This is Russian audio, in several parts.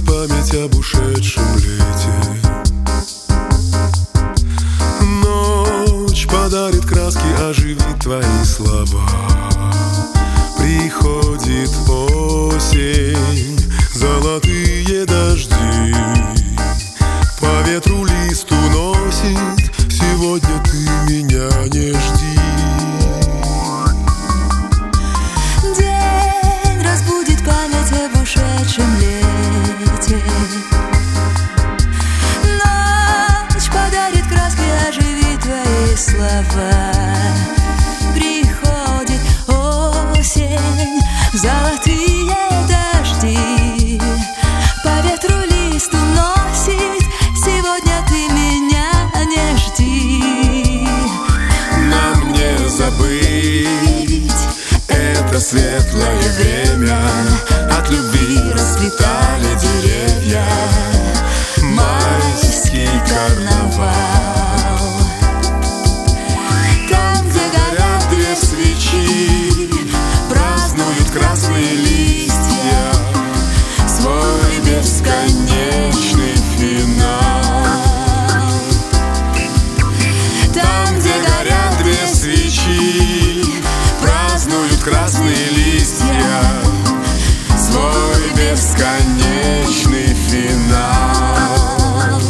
память об ушедшем лете. Ночь подарит краски, оживит твои слова. Приходит осень, золотые дожди, по ветру лист уносит. Сегодня ты меня не жди. День разбудит память об ушедшем лете. Ночь подарит краски, оживит твои слова. Приходит осень, золотые дожди, по ветру лист уносит. Сегодня ты меня не жди. Нам не забыть это светлое время. От любви расцветали деревья. Майский карнавал. Там, где горят две свечи, празднуют красные листья свой бесконечный финал. Там, где горят две свечи, празднуют красные листья свой бесконечный финал.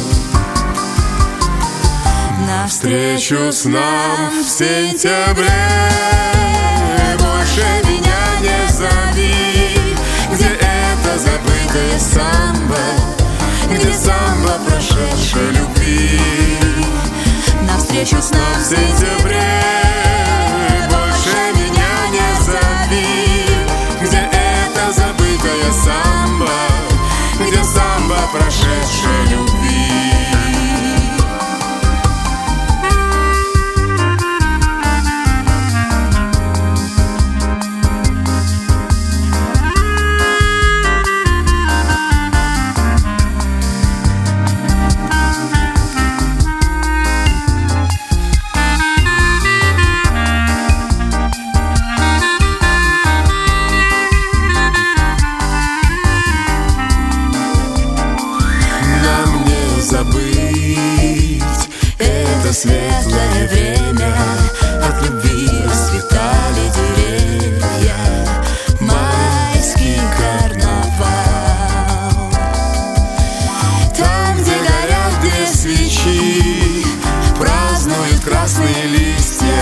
навстречу С нам в сентябре больше меня не зови. Где это забытое самбо, где самбо прошедшей любви. навстречу с нам В сентябре больше меня не зови. Где это забытое самбо, где самбо прошедшей любви. Забыть это светлое время. От любви расцветали деревья. Майский карнавал. Там, где горят две свечи, празднуют красные листья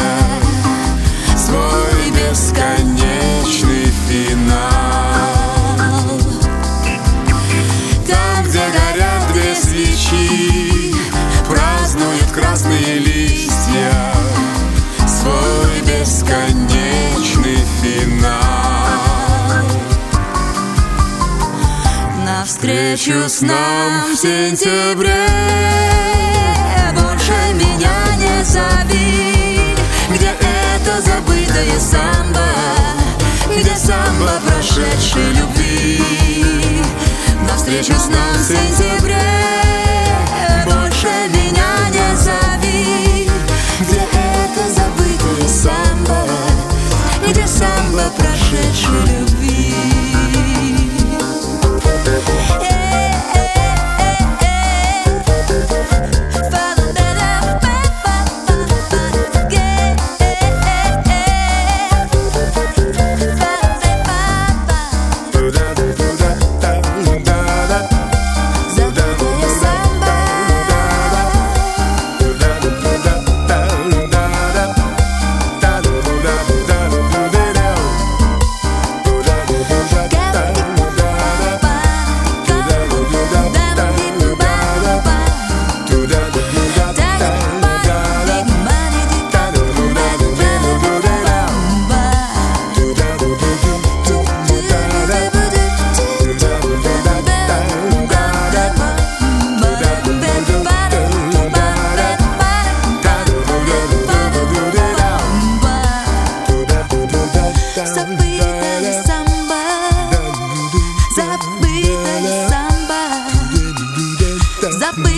свой бесконечный финал. Там, где горят две свечи, празднуют красные листья свой бесконечный финал. навстречу С нам в сентябре больше меня не зови. где это забытое самбо, Где самбо прошедшей любви. навстречу с нам в сентябре больше меня не зови. где это забытое самбо, Где самбо прошедшей любви. Забытое самбо.